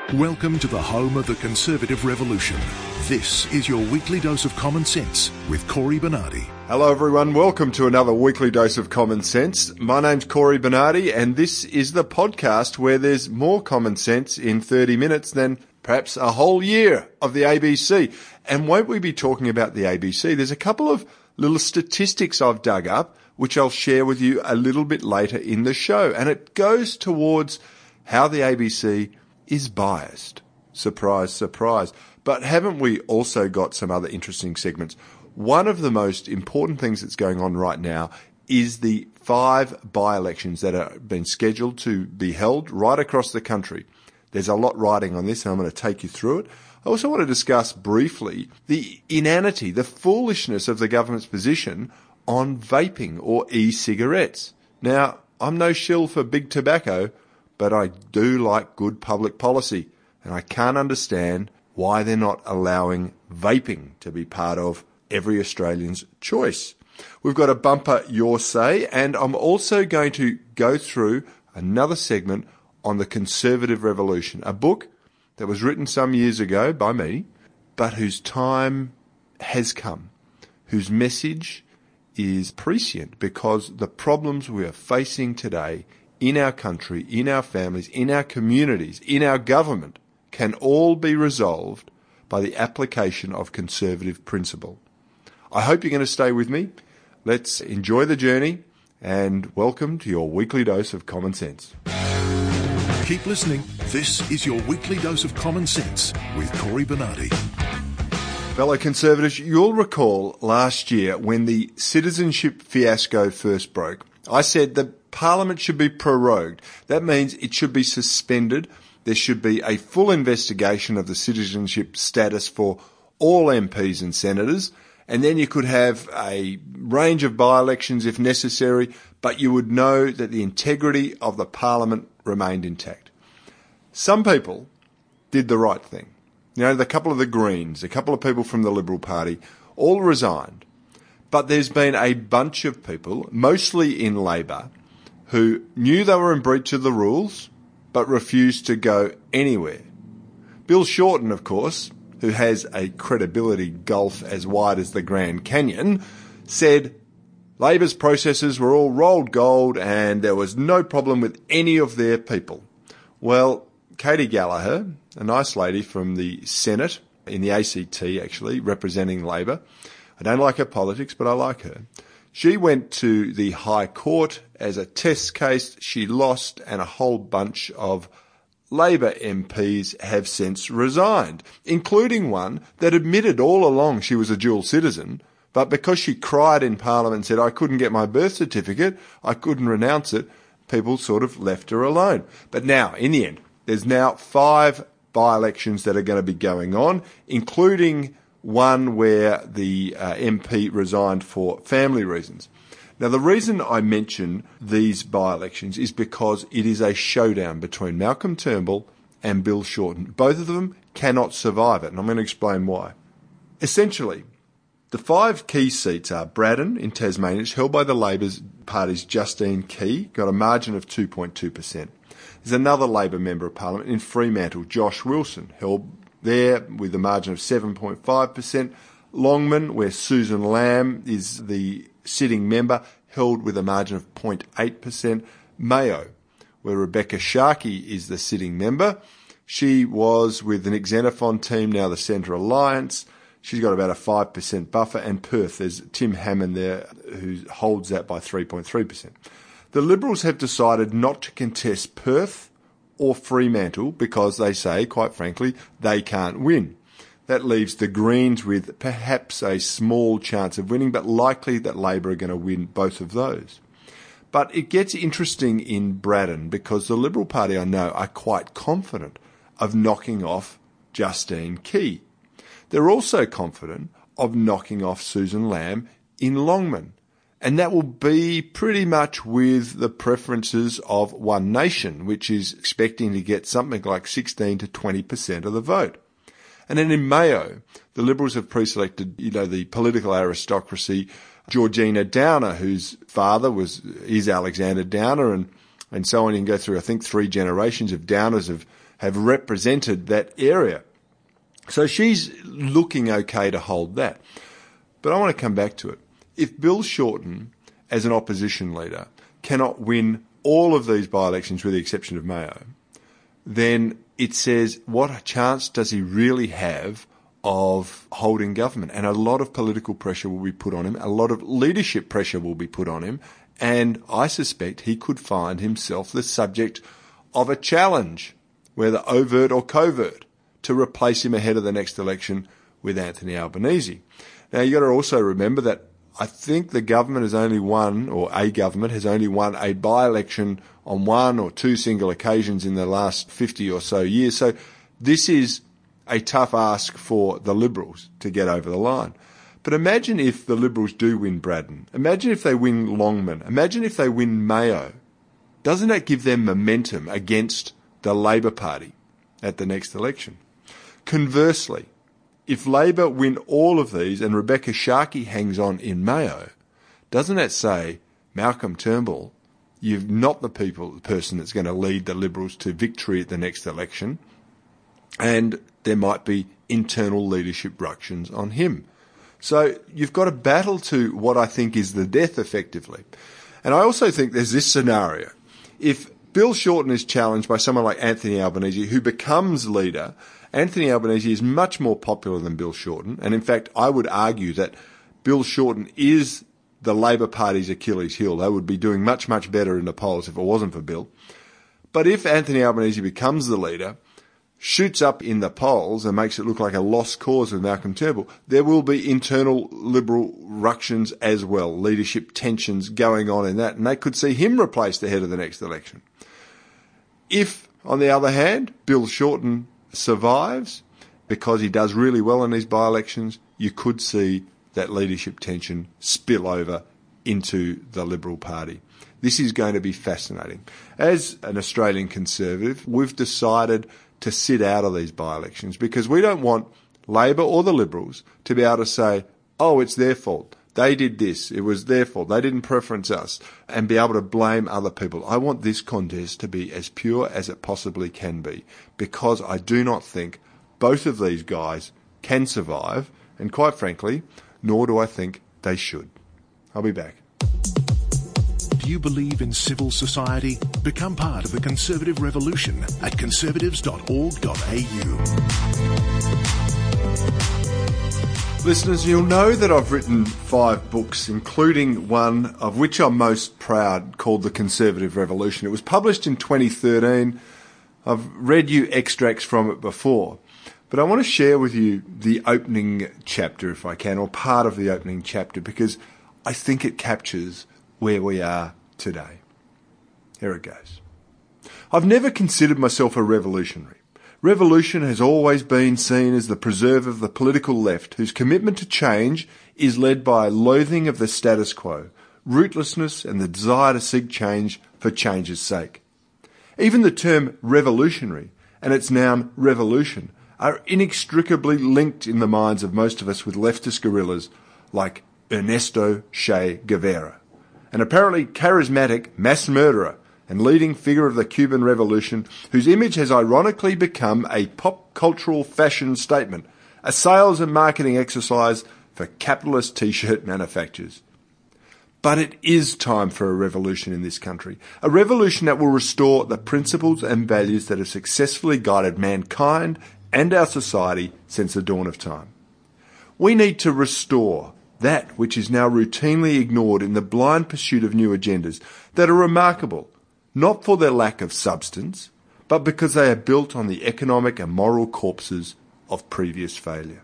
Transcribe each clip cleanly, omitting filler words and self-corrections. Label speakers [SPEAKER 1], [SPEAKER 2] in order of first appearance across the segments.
[SPEAKER 1] Welcome to the home of the Conservative Revolution. This is your weekly dose of common sense with Corey Bernardi.
[SPEAKER 2] Hello everyone, welcome to another weekly dose of common sense. My name's Corey Bernardi and this is the podcast where there's more common sense in 30 minutes than perhaps a whole year of the ABC. And won't we be talking about the ABC? There's a couple of little statistics I've dug up which I'll share with you a little bit later in the show. And it goes towards how the ABC is biased. Surprise, surprise. But haven't we also got some other interesting segments? One of the most important things that's going on right now is the 5 by-elections that are been scheduled to be held right across the country. There's a lot riding on this and I'm going to take you through it. I also want to discuss briefly the inanity, the foolishness of the government's position on vaping or e-cigarettes. Now, I'm no shill for big tobacco, but I do like good public policy, and I can't understand why they're not allowing vaping to be part of every Australian's choice. We've got a bumper Your Say, and I'm also going to go through another segment on the Conservative Revolution, a book that was written some years ago by me, but whose time has come, whose message is prescient because the problems we are facing today in our country, in our families, in our communities, in our government, can all be resolved by the application of conservative principle. I hope you're going to stay with me. Let's enjoy the journey and welcome to your weekly dose of common sense.
[SPEAKER 1] Keep listening. This is your weekly dose of common sense with Corey Bernardi.
[SPEAKER 2] Fellow Conservatives, you'll recall last year when the citizenship fiasco first broke, I said that Parliament should be prorogued. That means it should be suspended. There should be a full investigation of the citizenship status for all MPs and senators, and then you could have a range of by-elections if necessary, but you would know that the integrity of the Parliament remained intact. Some people did the right thing. You know, a couple of the Greens, a couple of people from the Liberal Party, all resigned. But there's been a bunch of people, mostly in Labor, who knew they were in breach of the rules, but refused to go anywhere. Bill Shorten, of course, who has a credibility gulf as wide as the Grand Canyon, said Labor's processes were all rolled gold and there was no problem with any of their people. Well, Katie Gallagher, a nice lady from the Senate, in the ACT actually, representing Labor, I don't like her politics, but I like her. She went to the High Court as a test case. She lost, and a whole bunch of Labor MPs have since resigned, including one that admitted all along she was a dual citizen, but because she cried in Parliament and said, I couldn't get my birth certificate, I couldn't renounce it, people sort of left her alone. But now, in the end, there's now 5 by-elections that are going to be going on, including one where the MP resigned for family reasons. Now, the reason I mention these by-elections is because it is a showdown between Malcolm Turnbull and Bill Shorten. Both of them cannot survive it, and I'm going to explain why. Essentially, the 5 key seats are Braddon in Tasmania, it's held by the Labor Party's Justine Key, got a margin of 2.2%. There's another Labor Member of Parliament in Fremantle, Josh Wilson, held there with a margin of 7.5%. Longman, where Susan Lamb is the sitting member, held with a margin of 0.8%. Mayo, where Rebecca Sharkey is the sitting member. She was with the Nick Xenophon team, now the Centre Alliance. She's got about a 5% buffer. And Perth, there's Tim Hammond there who holds that by 3.3%. The Liberals have decided not to contest Perth or Fremantle because they say, quite frankly, they can't win. That leaves the Greens with perhaps a small chance of winning, but likely that Labor are going to win both of those. But it gets interesting in Braddon because the Liberal Party, I know, are quite confident of knocking off Justine Key. They're also confident of knocking off Susan Lamb in Longman. And that will be pretty much with the preferences of One Nation, which is expecting to get something like 16 to 20% of the vote. And then in Mayo, the Liberals have pre-selected, the political aristocracy, Georgina Downer, whose father is Alexander Downer, and so on. You can go through, I think, 3 generations of Downers have have represented that area. So she's looking okay to hold that. But I want to come back to it. If Bill Shorten, as an opposition leader, cannot win all of these by-elections with the exception of Mayo, then it says, what chance does he really have of holding government? And a lot of political pressure will be put on him. A lot of leadership pressure will be put on him. And I suspect he could find himself the subject of a challenge, whether overt or covert, to replace him ahead of the next election with Anthony Albanese. Now, you've got to also remember that I think the government has only won, or a government has only won a by-election on one or two single occasions in the last 50 or so years. So this is a tough ask for the Liberals to get over the line. But imagine if the Liberals do win Braddon. Imagine if they win Longman. Imagine if they win Mayo. Doesn't that give them momentum against the Labor Party at the next election? Conversely, if Labor win all of these and Rebecca Sharkey hangs on in Mayo, doesn't that say, Malcolm Turnbull, you're not the person that's going to lead the Liberals to victory at the next election, and there might be internal leadership ructions on him. So you've got to battle to what I think is the death, effectively. And I also think there's this scenario. If Bill Shorten is challenged by someone like Anthony Albanese, who becomes leader, Anthony Albanese is much more popular than Bill Shorten. And in fact, I would argue that Bill Shorten is the Labor Party's Achilles heel. They would be doing much, much better in the polls if it wasn't for Bill. But if Anthony Albanese becomes the leader, shoots up in the polls and makes it look like a lost cause with Malcolm Turnbull, there will be internal Liberal ructions as well, leadership tensions going on in that, and they could see him replaced ahead of the next election. If, on the other hand, Bill Shorten survives because he does really well in these by-elections, you could see that leadership tension spill over into the Liberal Party. This is going to be fascinating. As an Australian Conservative, we've decided to sit out of these by-elections because we don't want Labor or the Liberals to be able to say, oh, it's their fault. They did this. It was their fault. They didn't preference us, and be able to blame other people. I want this contest to be as pure as it possibly can be, because I do not think both of these guys can survive, and quite frankly, nor do I think they should. I'll be back.
[SPEAKER 1] Do you believe in civil society? Become part of the Conservative Revolution at conservatives.org.au.
[SPEAKER 2] Listeners, you'll know that I've written 5 books, including one of which I'm most proud, called The Conservative Revolution. It was published in 2013. I've read you extracts from it before, but I want to share with you the opening chapter, if I can, or part of the opening chapter, because I think it captures where we are today. Here it goes. I've never considered myself a revolutionary. Revolution has always been seen as the preserve of the political left, whose commitment to change is led by loathing of the status quo, rootlessness, and the desire to seek change for change's sake. Even the term revolutionary and its noun revolution are inextricably linked in the minds of most of us with leftist guerrillas like Ernesto Che Guevara, an apparently charismatic mass murderer and leading figure of the Cuban Revolution, whose image has ironically become a pop cultural fashion statement, a sales and marketing exercise for capitalist t-shirt manufacturers. But it is time for a revolution in this country, a revolution that will restore the principles and values that have successfully guided mankind and our society since the dawn of time. We need to restore that which is now routinely ignored in the blind pursuit of new agendas that are remarkable, not for their lack of substance, but because they are built on the economic and moral corpses of previous failure.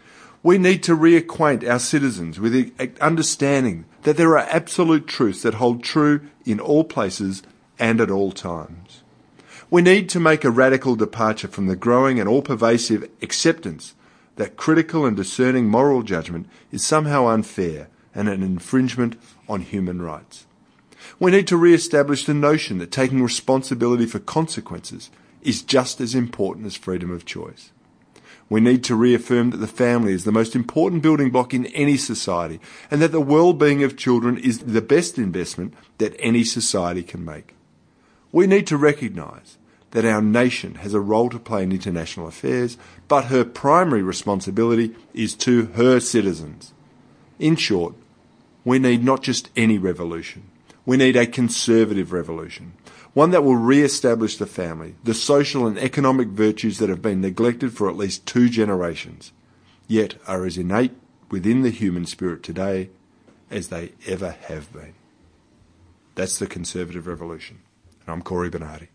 [SPEAKER 2] We need to reacquaint our citizens with the understanding that there are absolute truths that hold true in all places and at all times. We need to make a radical departure from the growing and all-pervasive acceptance that critical and discerning moral judgment is somehow unfair and an infringement on human rights. We need to re-establish the notion that taking responsibility for consequences is just as important as freedom of choice. We need to reaffirm that the family is the most important building block in any society, and that the well-being of children is the best investment that any society can make. We need to recognise that our nation has a role to play in international affairs, but her primary responsibility is to her citizens. In short, we need not just any revolution. We need a conservative revolution, one that will re-establish the family, the social and economic virtues that have been neglected for at least 2 generations, yet are as innate within the human spirit today as they ever have been. That's the conservative revolution. And I'm Corey Bernardi.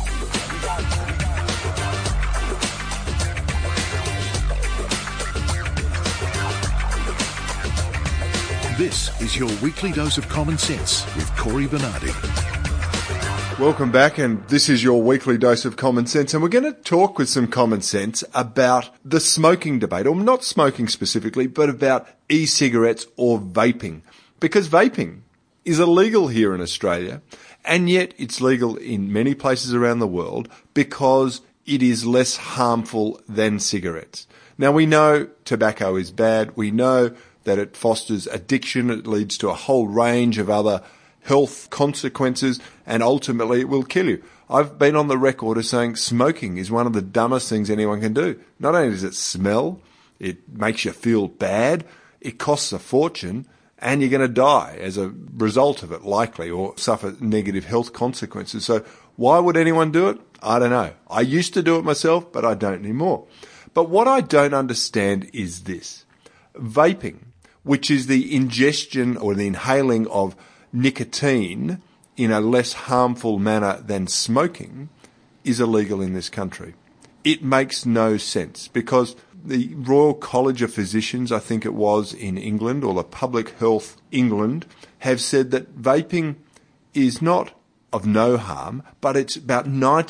[SPEAKER 1] This is your weekly dose of common sense with Corey Bernardi.
[SPEAKER 2] Welcome back, and this is your weekly dose of common sense, and we're going to talk with some common sense about the smoking debate, or not smoking specifically, but about e-cigarettes or vaping. Because vaping is illegal here in Australia, and yet it's legal in many places around the world because it is less harmful than cigarettes. Now, we know tobacco is bad. We know that it fosters addiction. It leads to a whole range of other health consequences, and ultimately it will kill you. I've been on the record as saying smoking is one of the dumbest things anyone can do. Not only does it smell, it makes you feel bad, it costs a fortune, and you're going to die as a result of it, likely, or suffer negative health consequences. So why would anyone do it? I don't know. I used to do it myself, but I don't anymore. But what I don't understand is this. Vaping, which is the ingestion or the inhaling of nicotine in a less harmful manner than smoking, is illegal in this country. It makes no sense because the Royal College of Physicians, I think it was in England, or the Public Health England, have said that vaping is not of no harm, but it's about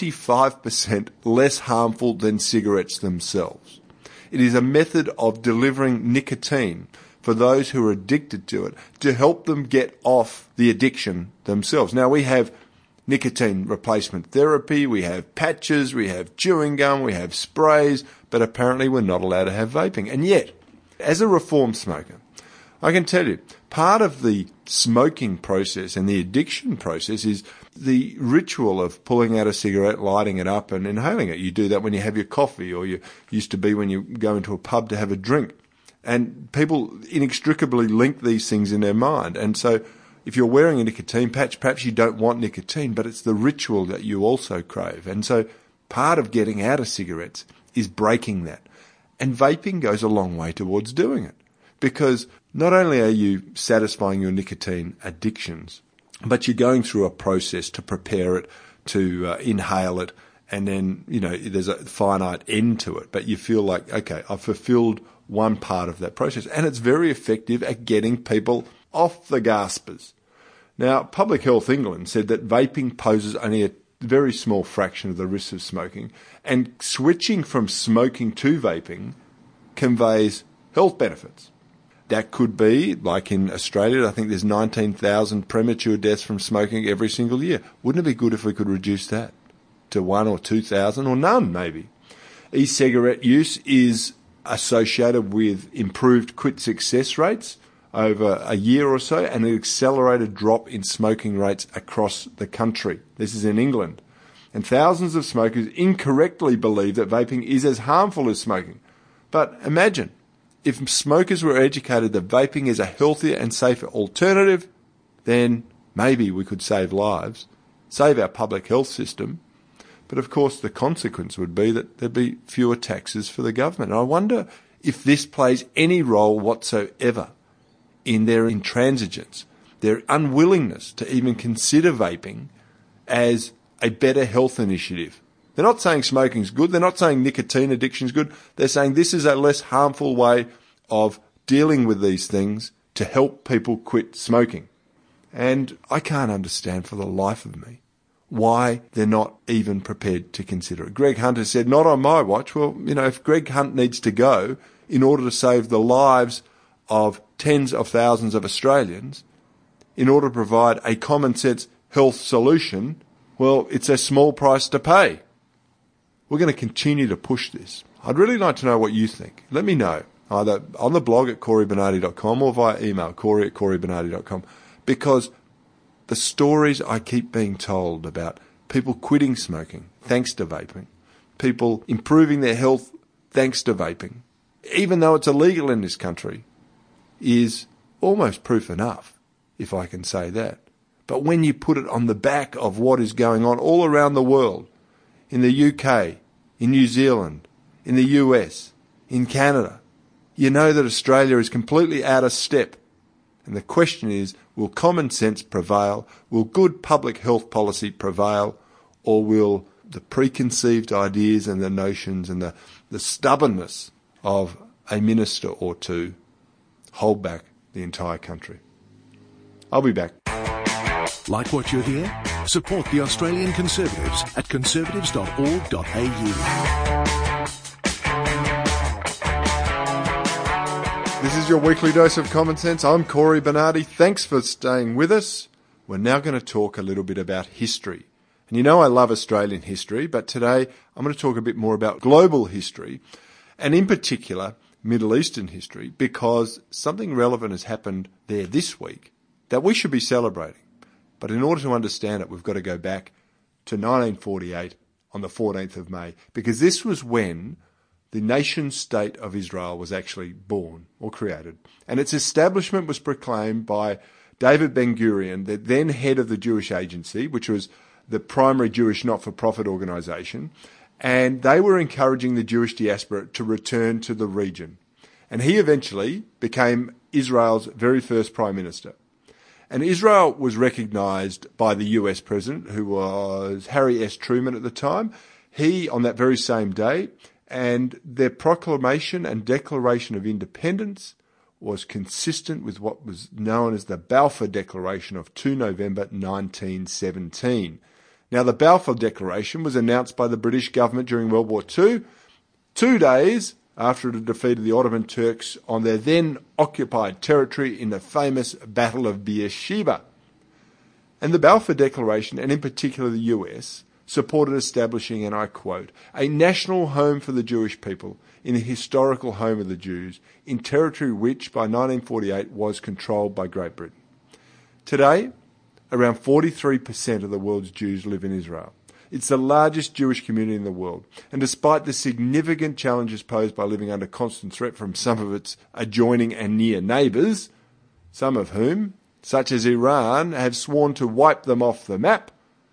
[SPEAKER 2] 95% less harmful than cigarettes themselves. It is a method of delivering nicotine for those who are addicted to it to help them get off the addiction themselves. Now, we have nicotine replacement therapy, we have patches, we have chewing gum, we have sprays, but apparently we're not allowed to have vaping. And yet, as a reformed smoker, I can tell you, part of the smoking process and the addiction process is the ritual of pulling out a cigarette, lighting it up and inhaling it. You do that when you have your coffee, or you used to be when you go into a pub to have a drink. And people inextricably link these things in their mind. And so if you're wearing a nicotine patch, perhaps you don't want nicotine, but it's the ritual that you also crave. And so part of getting out of cigarettes is breaking that. And vaping goes a long way towards doing it, because not only are you satisfying your nicotine addictions, but you're going through a process to prepare it, to inhale it, and then, there's a finite end to it. But you feel like, okay, I've fulfilled one part of that process. And it's very effective at getting people off the gaspers. Now, Public Health England said that vaping poses only a very small fraction of the risks of smoking, and switching from smoking to vaping conveys health benefits. That could be, like in Australia, I think there's 19,000 premature deaths from smoking every single year. Wouldn't it be good if we could reduce that to 1,000 or 2,000 or none, maybe? E-cigarette use is associated with improved quit success rates over a year or so, and an accelerated drop in smoking rates across the country. This is in England. And thousands of smokers incorrectly believe that vaping is as harmful as smoking. But imagine, if smokers were educated that vaping is a healthier and safer alternative, then maybe we could save lives, save our public health system. But of course, the consequence would be that there'd be fewer taxes for the government. And I wonder if this plays any role whatsoever in their intransigence, their unwillingness to even consider vaping as a better health initiative. They're not saying smoking's good. They're not saying nicotine addiction's good. They're saying this is a less harmful way of dealing with these things to help people quit smoking. And I can't understand for the life of me why they're not even prepared to consider it. Greg Hunt has said, not on my watch. Well, if Greg Hunt needs to go in order to save the lives of tens of thousands of Australians, in order to provide a common sense health solution, well, it's a small price to pay. We're going to continue to push this. I'd really like to know what you think. Let me know, either on the blog at CoreyBernardi.com or via email, Corey@CoreyBernardi.com, because the stories I keep being told about People quitting smoking thanks to vaping. People improving their health thanks to vaping, even though it's illegal in this country, is almost proof enough, if I can say that. But when you put it on the back of what is going on all around the world, in the UK, in New Zealand, in the US, in Canada, you know that Australia is completely out of step. And the question is, will common sense prevail? Will good public health policy prevail? Or will the preconceived ideas and the notions and the stubbornness of a minister or two hold back the entire country? I'll be back.
[SPEAKER 1] Like what you hear? Support the Australian Conservatives at conservatives.org.au.
[SPEAKER 2] This is your weekly dose of common sense. I'm Corey Bernardi. Thanks for staying with us. We're now going to talk a little bit about history. And you know I love Australian history, but today I'm going to talk a bit more about global history, and in particular Middle Eastern history, because something relevant has happened there this week that we should be celebrating. But in order to understand it, we've got to go back to 1948 on the 14th of May, because this was when the nation-state of Israel was actually born or created. And its establishment was proclaimed by David Ben-Gurion, the then head of the Jewish Agency, which was the primary Jewish not-for-profit organisation, and they were encouraging the Jewish diaspora to return to the region. And he eventually became Israel's very first Prime Minister. And Israel was recognised by the US President, who was Harry S. Truman at the time. He, on that very same day, and their proclamation and declaration of independence was consistent with what was known as the Balfour Declaration of 2 November 1917. Now, the Balfour Declaration was announced by the British government during World War II, 2 days after it had defeated the Ottoman Turks on their then occupied territory in the famous Battle of Beersheba. And the Balfour Declaration, and in particular the US, supported establishing, and I quote, a national home for the Jewish people in the historical home of the Jews in territory which by 1948 was controlled by Great Britain. Today, around 43% of the world's Jews live in Israel. It's the largest Jewish community in the world, and despite the significant challenges posed by living under constant threat from some of its adjoining and near neighbours, some of whom, such as Iran, have sworn to wipe them off the map,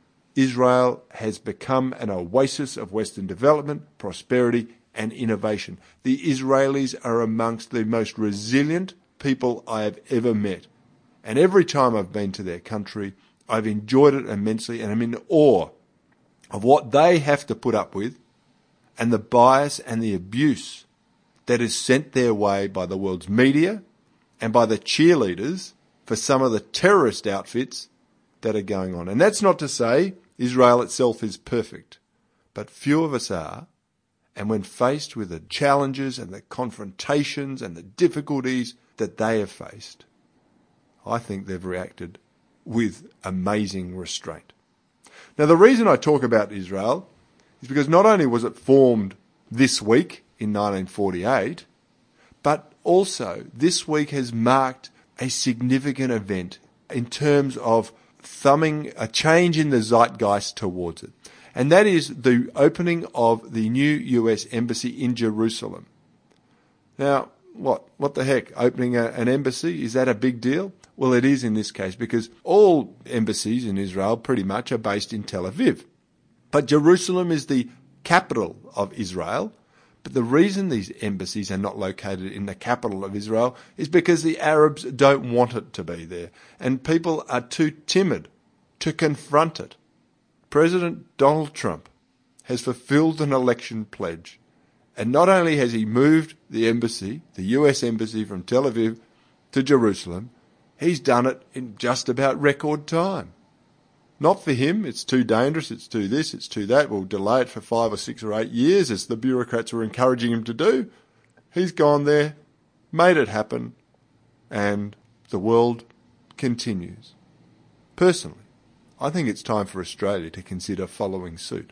[SPEAKER 2] Israel has become an oasis of Western development, prosperity and innovation. The Israelis are amongst the most resilient people I have ever met. And every time I've been to their country, I've enjoyed it immensely, and I'm in awe of what they have to put up with and the bias and the abuse that is sent their way by the world's media and by the cheerleaders for some of the terrorist outfits that are going on. And that's not to say Israel itself is perfect, but few of us are. And when faced with the challenges and the confrontations and the difficulties that they have faced, I think they've reacted with amazing restraint. Now, the reason I talk about Israel is because not only was it formed this week in 1948, but also this week has marked a significant event in terms of thumbing a change in the zeitgeist towards it. And that is the opening of the new US embassy in Jerusalem. Now, what the heck? Opening an embassy, is that a big deal? Well, it is in this case, because all embassies in Israel pretty much are based in Tel Aviv. But Jerusalem is the capital of Israel. But the reason these embassies are not located in the capital of Israel is because the Arabs don't want it to be there. And people are too timid to confront it. President Donald Trump has fulfilled an election pledge. And not only has he moved the embassy, the US embassy from Tel Aviv to Jerusalem, he's done it in just about record time. Not for him, it's too dangerous, it's too this, it's too that, we'll delay it for 5 or 6 or 8 years as the bureaucrats were encouraging him to do. He's gone there, made it happen, and the world continues. Personally, I think it's time for Australia to consider following suit.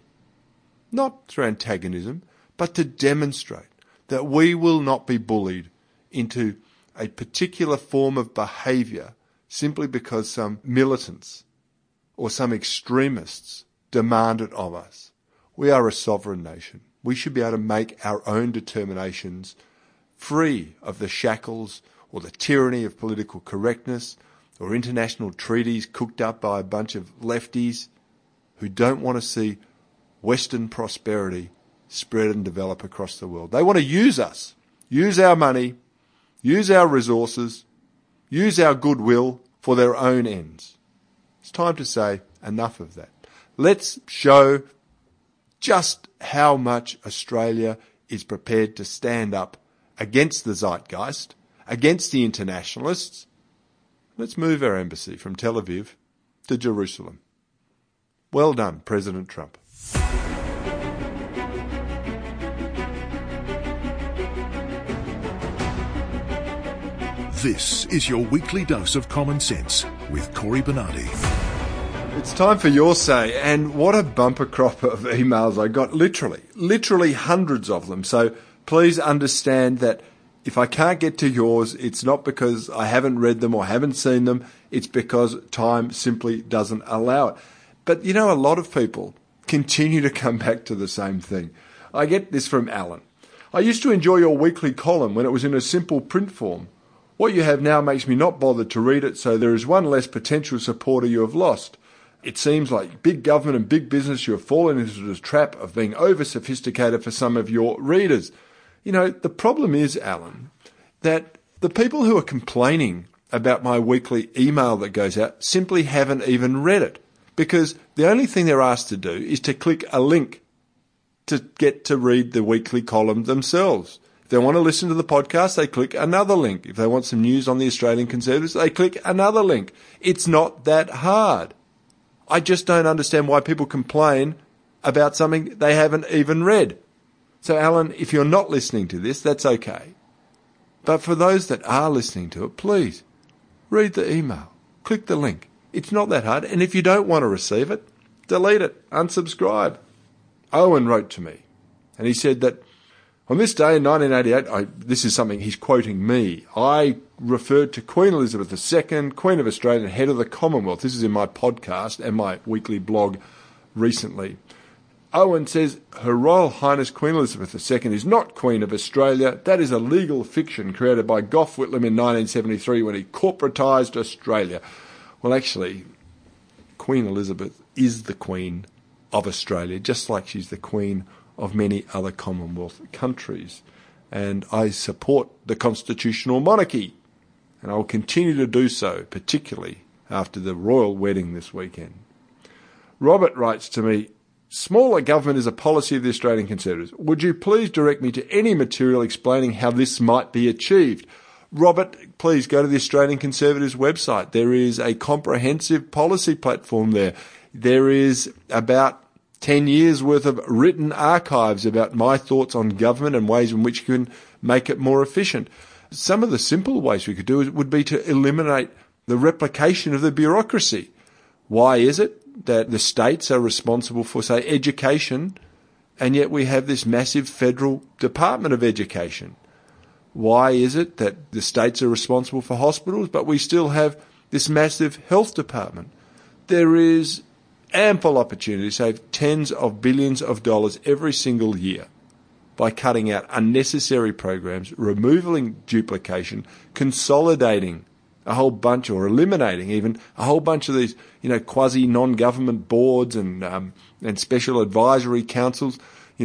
[SPEAKER 2] Not through antagonism, but to demonstrate that we will not be bullied into a particular form of behaviour simply because some militants or some extremists demand it of us. We are a sovereign nation. We should be able to make our own determinations free of the shackles or the tyranny of political correctness or international treaties cooked up by a bunch of lefties who don't want to see Western prosperity spread and develop across the world. They want to use us, use our money, use our resources, use our goodwill for their own ends. It's time to say enough of that. Let's show just how much Australia is prepared to stand up against the zeitgeist, against the internationalists. Let's move our embassy from Tel Aviv to Jerusalem. Well done, President Trump.
[SPEAKER 1] This is your weekly dose of common sense with Corey Bernardi.
[SPEAKER 2] It's time for your say, and what a bumper crop of emails I got, literally hundreds of them. So please understand that if I can't get to yours, it's not because I haven't read them or haven't seen them, it's because time simply doesn't allow it. But you know, a lot of people continue to come back to the same thing. I get this from Alan. I used to enjoy your weekly column when it was in a simple print form. What you have now makes me not bothered to read it, so there is one less potential supporter you have lost. It seems like big government and big business, you have fallen into the trap of being over-sophisticated for some of your readers. You know, the problem is, Alan, that the people who are complaining about my weekly email that goes out simply haven't even read it, because the only thing they're asked to do is to click a link to get to read the weekly column themselves. If they want to listen to the podcast, they click another link. If they want some news on the Australian Conservatives, they click another link. It's not that hard. I just don't understand why people complain about something they haven't even read. So, Alan, if you're not listening to this, that's okay. But for those that are listening to it, please read the email. Click the link. It's not that hard. And if you don't want to receive it, delete it. Unsubscribe. Owen wrote to me, and he said that on this day in 1988, this is something he's quoting me, I referred to Queen Elizabeth II, Queen of Australia and head of the Commonwealth. This is in my podcast and my weekly blog recently. Owen says, Her Royal Highness Queen Elizabeth II is not Queen of Australia. That is a legal fiction created by Gough Whitlam in 1973 when he corporatised Australia. Well, actually, Queen Elizabeth is the Queen of Australia, just like she's the Queen of many other Commonwealth countries. And I support the constitutional monarchy, and I will continue to do so, particularly after the royal wedding this weekend. Robert writes to me, Smaller government is a policy of the Australian Conservatives. Would you please direct me to any material explaining how this might be achieved? Robert, please go to the Australian Conservatives website. There is a comprehensive policy platform there. There is about 10 years worth of written archives about my thoughts on government and ways in which you can make it more efficient. Some of the simple ways we could do it would be to eliminate the replication of the bureaucracy. Why is it that the states are responsible for, say, education, and yet we have this massive federal Department of Education? Why is it that the states are responsible for hospitals, but we still have this massive health department? There is ample opportunity to save tens of billions of dollars every single year by cutting out unnecessary programs, removing duplication, consolidating a whole bunch, or eliminating even a whole bunch of these, quasi-non-government boards and special advisory councils.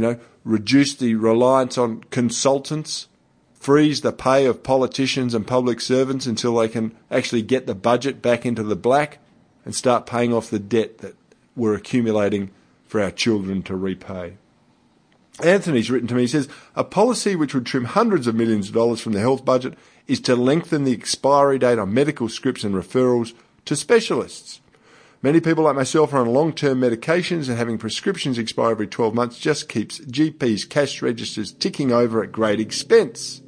[SPEAKER 2] Reduce the reliance on consultants, freeze the pay of politicians and public servants until they can actually get the budget back into the black, and start paying off the debt that we're accumulating for our children to repay. Anthony's written to me, he says, a policy which would trim hundreds of millions of dollars from the health budget is to lengthen the expiry date on medical scripts and referrals to specialists. Many people like myself are on long-term medications, and having prescriptions expire every 12 months just keeps GPs' cash registers ticking over at great expense.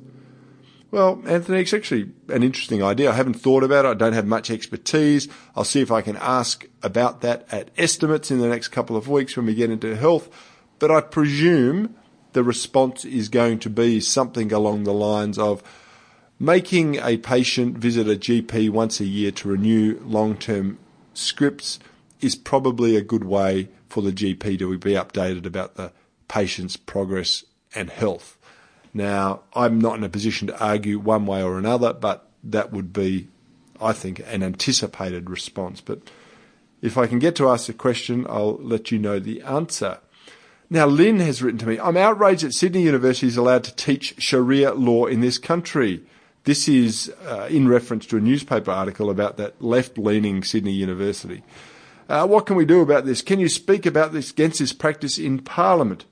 [SPEAKER 2] Well, Anthony, it's actually an interesting idea. I haven't thought about it. I don't have much expertise. I'll see if I can ask about that at estimates in the next couple of weeks when we get into health. But I presume the response is going to be something along the lines of making a patient visit a GP once a year to renew long-term scripts is probably a good way for the GP to be updated about the patient's progress and health. Now, I'm not in a position to argue one way or another, but that would be, I think, an anticipated response. But if I can get to ask the question, I'll let you know the answer. Now, Lynn has written to me, I'm outraged that Sydney University is allowed to teach Sharia law in this country. This is in reference to a newspaper article about that left-leaning Sydney University. What can we do about this? Can you speak about this against this practice in Parliament?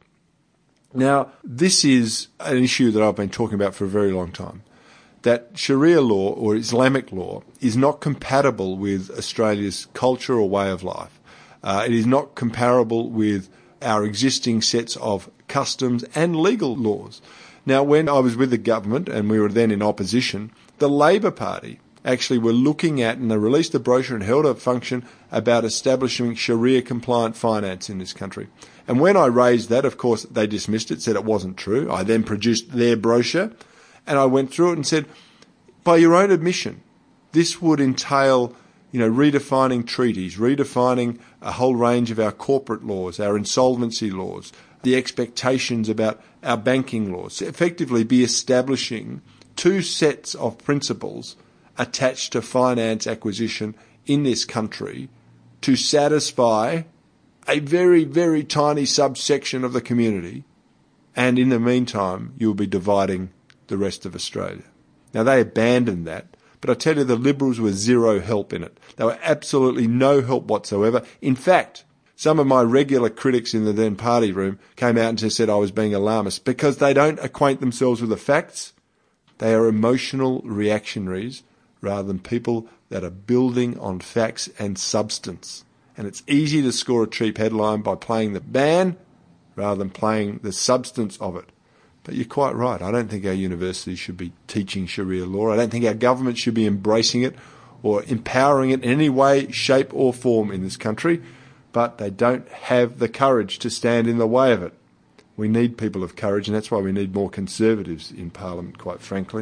[SPEAKER 2] Now, this is an issue that I've been talking about for a very long time, that Sharia law or Islamic law is not compatible with Australia's culture or way of life. It is not comparable with our existing sets of customs and legal laws. Now, when I was with the government and we were then in opposition, the Labor Party actually were looking at, and they released a brochure and held a function about establishing Sharia-compliant finance in this country. And when I raised that, of course, they dismissed it, said it wasn't true. I then produced their brochure, and I went through it and said, by your own admission, this would entail, redefining treaties, redefining a whole range of our corporate laws, our insolvency laws, the expectations about our banking laws, effectively be establishing two sets of principles attached to finance acquisition in this country to satisfy a very, very tiny subsection of the community, and in the meantime, you'll be dividing the rest of Australia. Now, they abandoned that, but I tell you, the Liberals were zero help in it. They were absolutely no help whatsoever. In fact, some of my regular critics in the then party room came out and just said I was being alarmist because they don't acquaint themselves with the facts. They are emotional reactionaries rather than people that are building on facts and substance. And it's easy to score a cheap headline by playing the ban rather than playing the substance of it. But you're quite right. I don't think our universities should be teaching Sharia law. I don't think our government should be embracing it or empowering it in any way, shape or form in this country. But they don't have the courage to stand in the way of it. We need people of courage, and that's why we need more Conservatives in Parliament, quite frankly.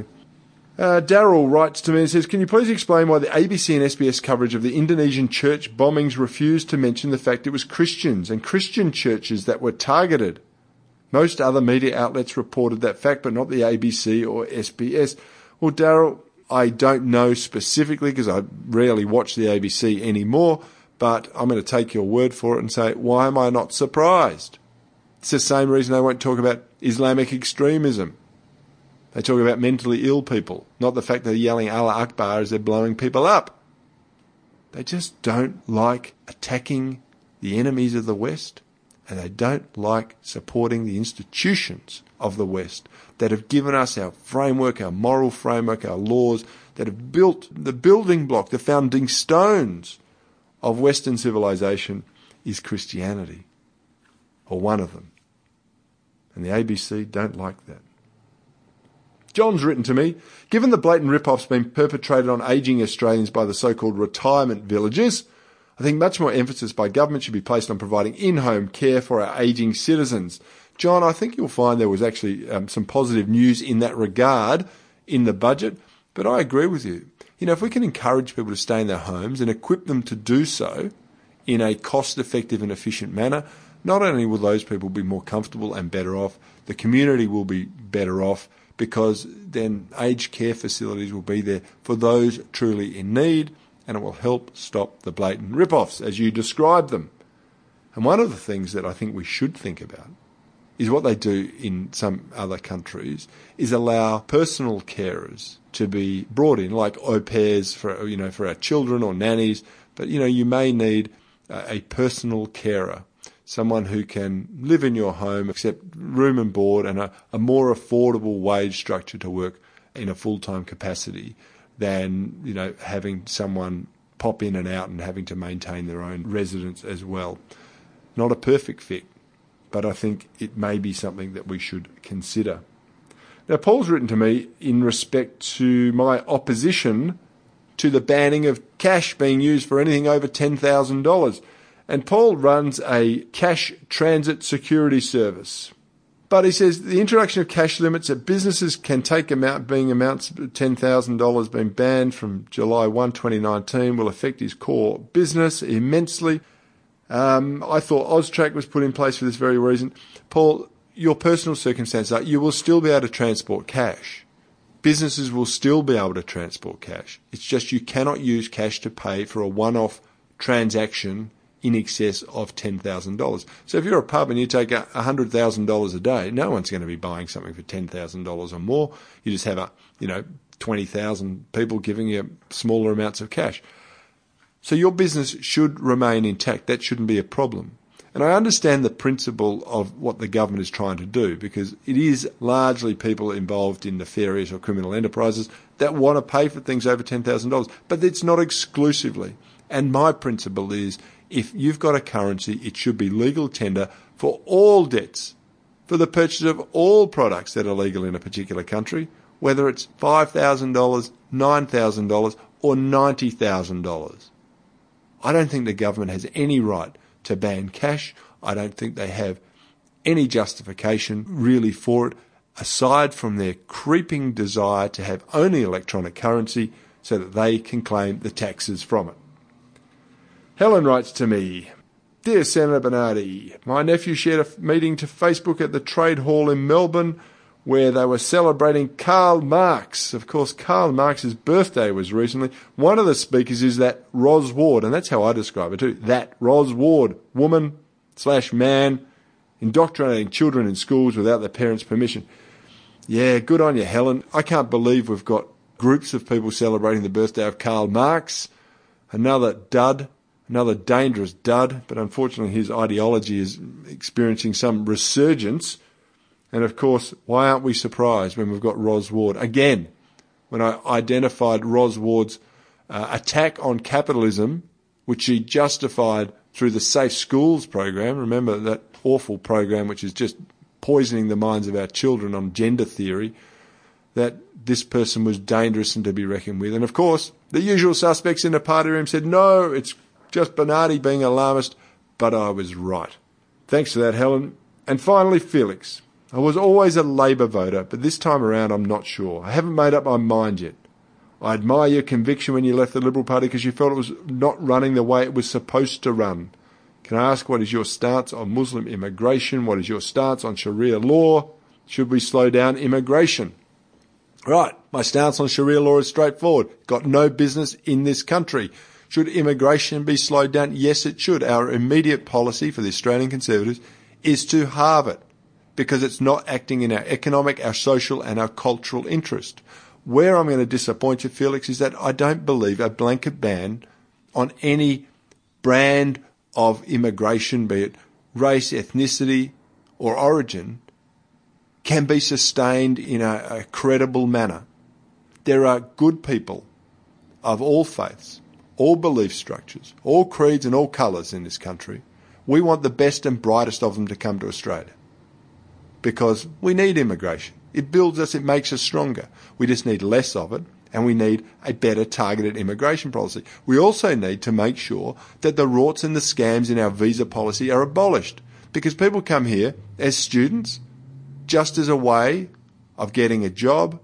[SPEAKER 2] Daryl writes to me and says, can you please explain why the ABC and SBS coverage of the Indonesian church bombings refused to mention the fact it was Christians and Christian churches that were targeted? Most other media outlets reported that fact, but not the ABC or SBS. Well, Daryl, I don't know specifically because I rarely watch the ABC anymore, but I'm going to take your word for it and say, why am I not surprised? It's the same reason they won't talk about Islamic extremism. They talk about mentally ill people, not the fact that they're yelling Allah Akbar as they're blowing people up. They just don't like attacking the enemies of the West, and they don't like supporting the institutions of the West that have given us our framework, our moral framework, our laws, that have built the building block, the founding stones of Western civilization is Christianity, or one of them. And the ABC don't like that. John's written to me, given the blatant rip-offs being perpetrated on ageing Australians by the so-called retirement villages, I think much more emphasis by government should be placed on providing in-home care for our ageing citizens. John, I think you'll find there was actually some positive news in that regard in the budget, but I agree with you. If we can encourage people to stay in their homes and equip them to do so in a cost-effective and efficient manner, not only will those people be more comfortable and better off, the community will be better off, because then aged care facilities will be there for those truly in need, and it will help stop the blatant rip-offs as you describe them. And one of the things that I think we should think about is what they do in some other countries is allow personal carers to be brought in, like au pairs for our children or nannies. But, you may need a personal carer, someone who can live in your home, accept room and board, and a more affordable wage structure to work in a full-time capacity than, having someone pop in and out and having to maintain their own residence as well. Not a perfect fit, but I think it may be something that we should consider. Now, Paul's written to me in respect to my opposition to the banning of cash being used for anything over $10,000. And Paul runs a cash transit security service. But he says the introduction of cash limits that businesses can take amounts of $10,000 being banned from July 1, 2019 will affect his core business immensely. I thought AUSTRAC was put in place for this very reason. Paul, your personal circumstances are you will still be able to transport cash. Businesses will still be able to transport cash. It's just you cannot use cash to pay for a one-off transaction in excess of $10,000. So if you're a pub and you take $100,000 a day, no one's going to be buying something for $10,000 or more. You just have 20,000 people giving you smaller amounts of cash. So your business should remain intact. That shouldn't be a problem. And I understand the principle of what the government is trying to do, because it is largely people involved in nefarious or criminal enterprises that want to pay for things over $10,000. But it's not exclusively. And my principle is if you've got a currency, it should be legal tender for all debts, for the purchase of all products that are legal in a particular country, whether it's $5,000, $9,000 or $90,000. I don't think the government has any right to ban cash. I don't think they have any justification really for it, aside from their creeping desire to have only electronic currency so that they can claim the taxes from it. Helen writes to me, Dear Senator Bernardi, my nephew shared a meeting to Facebook at the Trade Hall in Melbourne where they were celebrating Karl Marx. Of course, Karl Marx's birthday was recently. One of the speakers is that Ros Ward, and that's how I describe it too, that Ros Ward, woman/man, indoctrinating children in schools without their parents' permission. Yeah, good on you, Helen. I can't believe we've got groups of people celebrating the birthday of Karl Marx. Another dud, another dangerous dud, but unfortunately his ideology is experiencing some resurgence. And of course, why aren't we surprised when we've got Ros Ward? Again, when I identified Ros Ward's attack on capitalism, which she justified through the Safe Schools program, remember that awful program which is just poisoning the minds of our children on gender theory, that this person was dangerous and to be reckoned with. And of course, the usual suspects in the party room said, no, it's just Bernardi being alarmist, but I was right. Thanks for that, Helen. And finally, Felix. I was always a Labor voter, but this time around I'm not sure. I haven't made up my mind yet. I admire your conviction when you left the Liberal Party because you felt it was not running the way it was supposed to run. Can I ask what is your stance on Muslim immigration? What is your stance on Sharia law? Should we slow down immigration? Right, my stance on Sharia law is straightforward. Got no business in this country. Should immigration be slowed down? Yes, it should. Our immediate policy for the Australian Conservatives is to halve it, because it's not acting in our economic, our social and our cultural interest. Where I'm going to disappoint you, Felix, is that I don't believe a blanket ban on any brand of immigration, be it race, ethnicity or origin, can be sustained in a credible manner. There are good people of all faiths, all belief structures, all creeds and all colours in this country. We want the best and brightest of them to come to Australia, because we need immigration. It builds us, it makes us stronger. We just need less of it, and we need a better targeted immigration policy. We also need to make sure that the rorts and the scams in our visa policy are abolished, because people come here as students just as a way of getting a job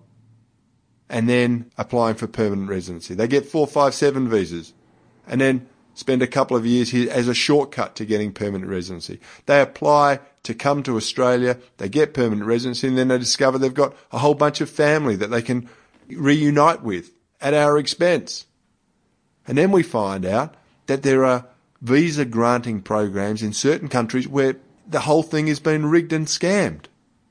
[SPEAKER 2] and then applying for permanent residency. They get 4, 5, 7 visas and then spend a couple of years here as a shortcut to getting permanent residency. They apply to come to Australia, they get permanent residency, and then they discover they've got a whole bunch of family that they can reunite with at our expense. And then we find out that there are visa granting programs in certain countries where the whole thing has been rigged and scammed,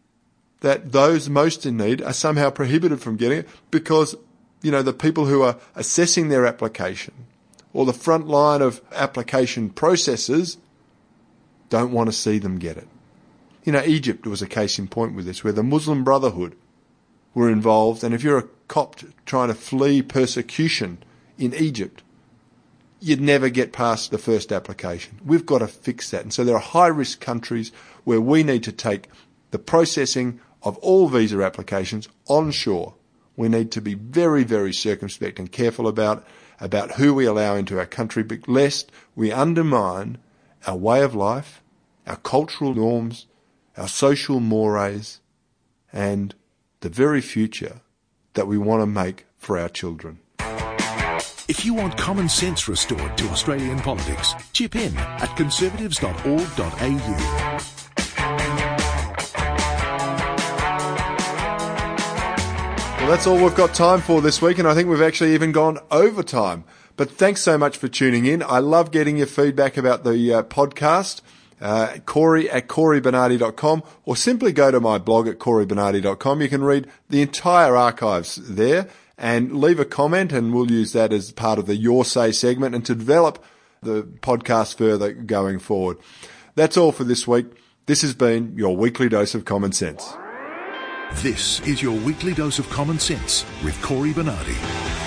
[SPEAKER 2] that those most in need are somehow prohibited from getting it because, the people who are assessing their application or the front line of application processes don't want to see them get it. Egypt was a case in point with this, where the Muslim Brotherhood were involved, and if you're a Copt trying to flee persecution in Egypt, you'd never get past the first application. We've got to fix that. And so there are high-risk countries where we need to take the processing of all visa applications onshore. We need to be very, very circumspect and careful about who we allow into our country, lest we undermine our way of life, our cultural norms, our social mores, and the very future that we want to make for our children.
[SPEAKER 1] If you want common sense restored to Australian politics, chip in at conservatives.org.au.
[SPEAKER 2] Well, that's all we've got time for this week, and I think we've actually even gone over time. But thanks so much for tuning in. I love getting your feedback about the podcast. Corey at CoreyBernardi.com, or simply go to my blog at CoreyBernardi.com. You can read the entire archives there and leave a comment, and we'll use that as part of the Your Say segment and to develop the podcast further going forward. That's all for this week. This has been your weekly dose of common sense.
[SPEAKER 1] This is your weekly dose of common sense with Corey Bernardi.